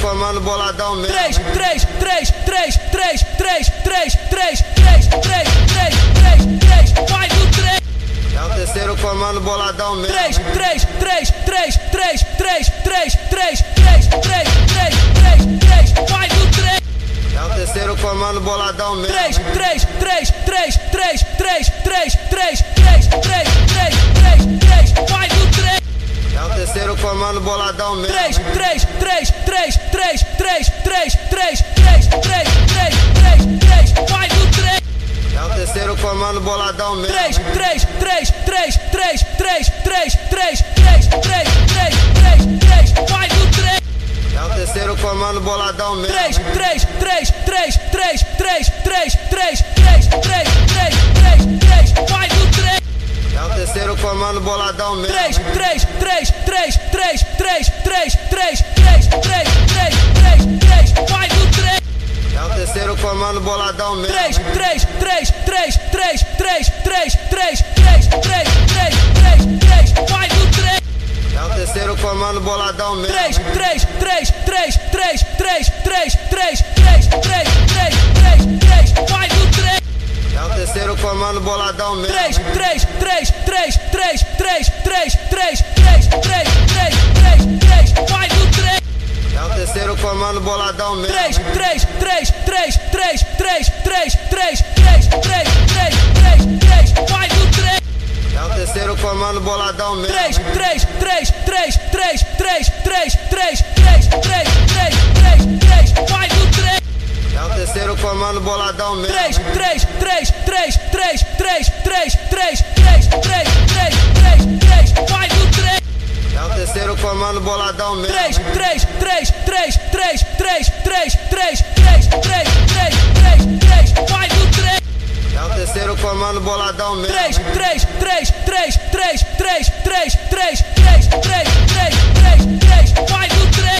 comando boladão mesmo. 3, 3, 3, 3, 3, 3, 3, 3, 3, 3, 3, 3, 3, vai no 3. É o terceiro comando boladão mesmo. 3, 3, 3, 3, 3, 3, 3, 3, 3, 3, 3, 3, vai no 3. É o terceiro comando boladão mesmo. 3, 3, 3, 3, 3, 3, 3, 3, 3, 3, 3, 3, vai no 3. É o terceiro comando boladão mesmo. 3, 3, 3, 3, 3, 3, 3, 3, 3, 3, 3, 3, vai no 3. É o terceiro comando boladão mesmo. 3, 3, 3, 3, 3, 3, 3, 3, 3, 3, 3, 3, vai no 3. É o terceiro comando boladão mesmo. 3, 3, 3, 3, 3, 3, 3, 3, 3, 3, 3, 3, vai no 3. É o terceiro comando boladão mesmo. 3, 3, 3, 3, 3, 3, 3, 3, 3, 3, 3, 3, vai no 3. É o terceiro comando boladão mesmo. 3, 3, 3, 3, 3, 3, 3, 3, 3, 3, 3, 3, vai no 3. É o terceiro comando boladão mesmo. 3, 3, 3, 3, 3, 3, 3, 3, 3, 3, 3, 3, vai no 3. É o terceiro comando boladão mesmo. 3, 3, 3, 3, 3, 3, 3, 3, 3, 3, 3, 3, vai no 3. É o terceiro comando boladão mesmo. 3, 3, 3, 3, 3, 3, 3, 3, 3, 3, 3, 3, vai no 3. É o terceiro comando boladão mesmo. 3, 3, 3, 3, 3, 3, 3, 3, 3, 3, 3, 3, vai no 3. É o terceiro comando boladão mesmo. 3, 3, 3, 3, 3, 3, 3, 3, 3, 3, 3, vai no 3. É o terceiro comando boladão mesmo. 3, 3, 3, 3, 3, 3, 3, 3, 3, 3, 3, vai no 3. É o terceiro comando boladão mesmo. 3, 3, 3, 3, 3, 3, 3, 3, 3,